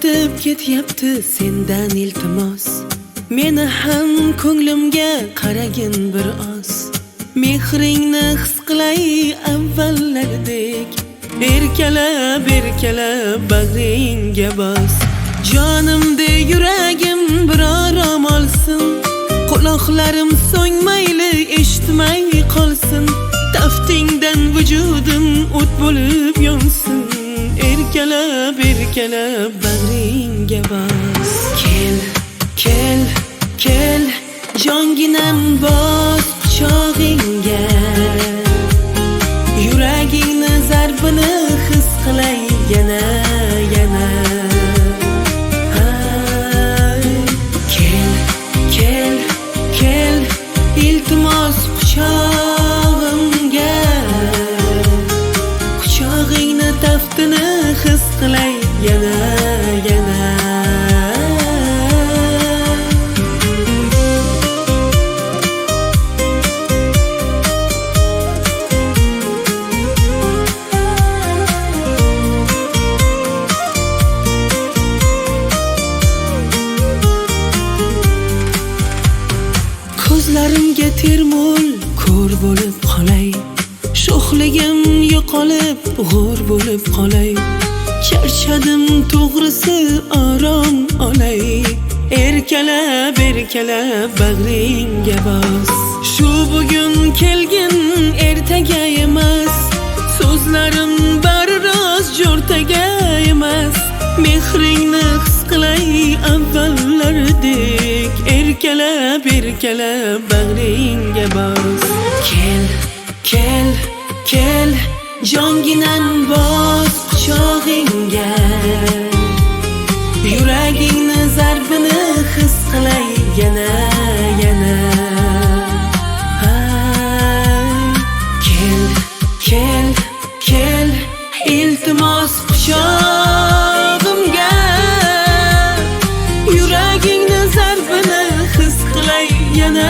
o'tib ketyapti sendan iltimos. Meni ham ko'nglimga qaragin bir oz. Mehringni his qilay avvallardek. Erkalab bag'ringga bos. Jonimda yuragim bir orom olsin. Quloqlarim so'ngmayli eshitmay qolsin. Taftingdan vujudim o't bo'lib yonsin. Erkalab bag'ringga bos. Kel jonginam bos quchog'ingga. Yuragingni zarbini his qilay yana. Kel iltimos quchog'imga. Quchog'ingni taftini his qilay yana. Ko'zlarimga termul ko'r bo'lib qolay. Sho'xligim yo'qolib g'o'r bo'lib qolay. Charchadim to'g'risi orom olay. Erkalab bag'ringga bos. Shu bugun kelgin ertaga emas. So'zlarim bari rost jo'rtaga emas. Mehringni his qilay avvallardek. Erkalab bag'ringga bos. Kel jonginam bos quchog'ingga. Yuragingni zarbini his qilay yana. Kel iltimos quchog'imga. Yuragingni zarbini his qilay yana.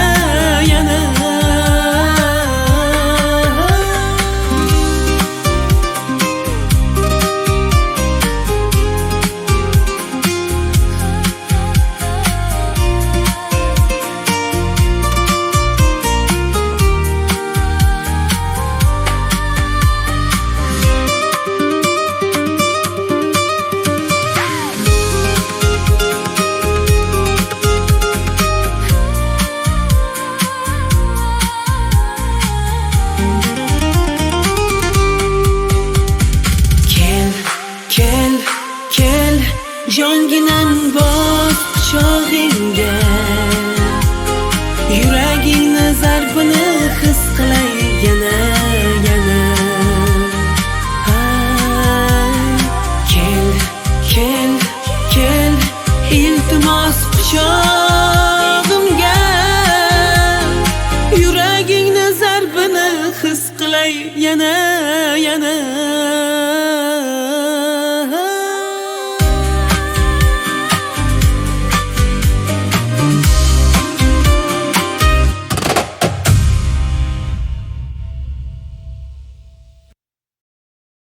Kel jonginam bos quchog'ingga. Yuragingni zarbini his qilay yana. Kel iltimos quchog'imga. Yuragingni zarbini his qilay yana.